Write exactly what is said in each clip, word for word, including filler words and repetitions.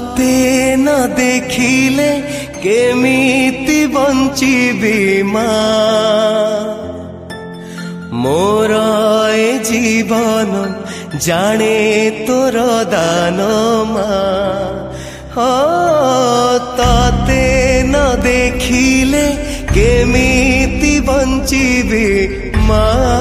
तोते न देखिले केमिति बंचिबी माँ मोर ए जीवन जाने तोर दान माँ हो तोते न देखिले केमिति बंचिबी माँ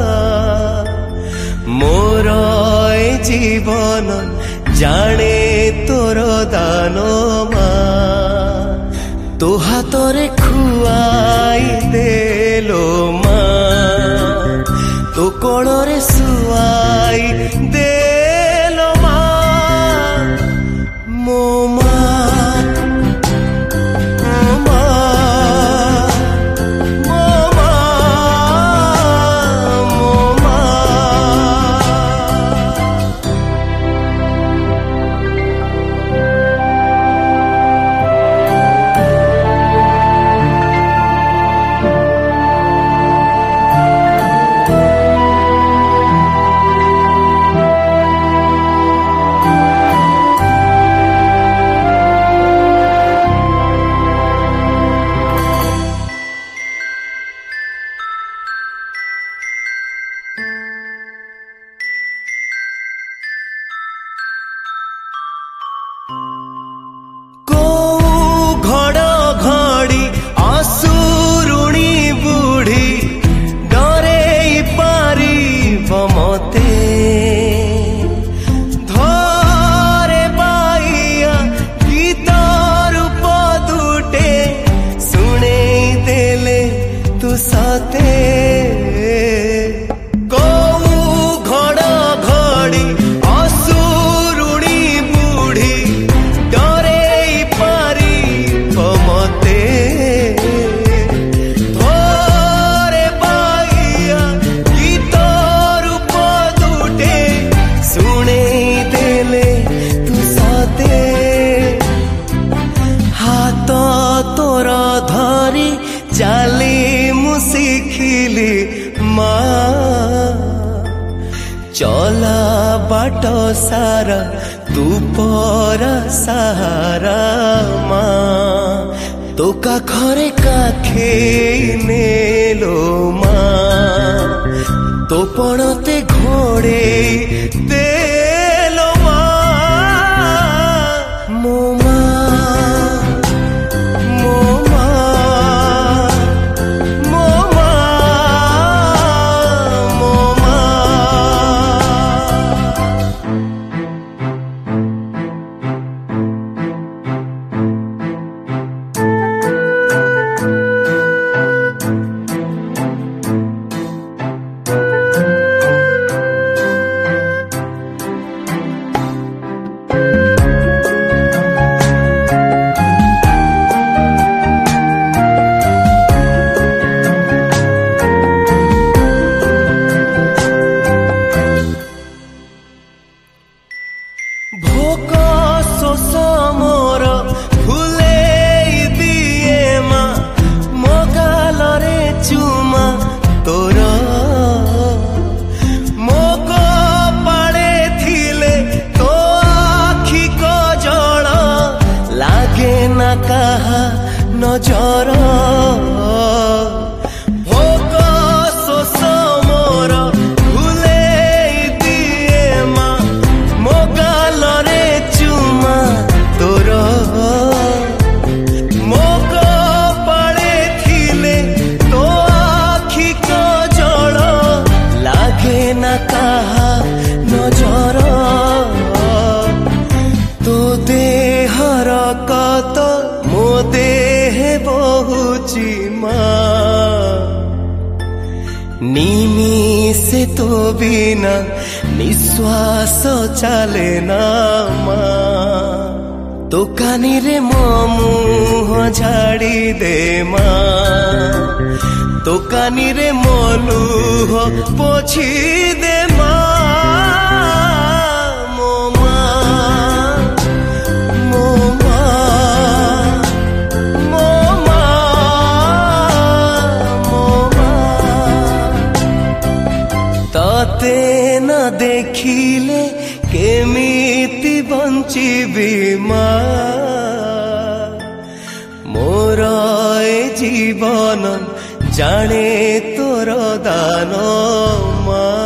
मोर ए जीवन जाने तोर दान माँ तो हाथरे खुआई देलो माँ तो कोड़रे सुआई देलो माँ मो माँ मो माँ मो माँ मो माँ चाली मु शिखिली माँ चला बाट सारा तू पर सहारा माँ तो काखरे काखे नेलो माँ तो पणते घोड़े देलो माँ मो भोक शोष मोर फुले दिए माँ मो गालरे चुमा तोर मो कपाळे थिले तो आखि को जल लागे ना कहा नजर भोक शोष मोर कहा नजर तो देहर कत मो देह बहुची माँ निमिषे तो बिना निश्वास चले ना माँ तो कानी रे मो मुँह झाड़ी दे माँ तो कानी रे मो लुह पोछी दे माँ मो माँ मो माँ मो माँ मो माँ तोते न देखिले केमिति बंचिबी मा मोर ए जीवन जाने तोर दान मा।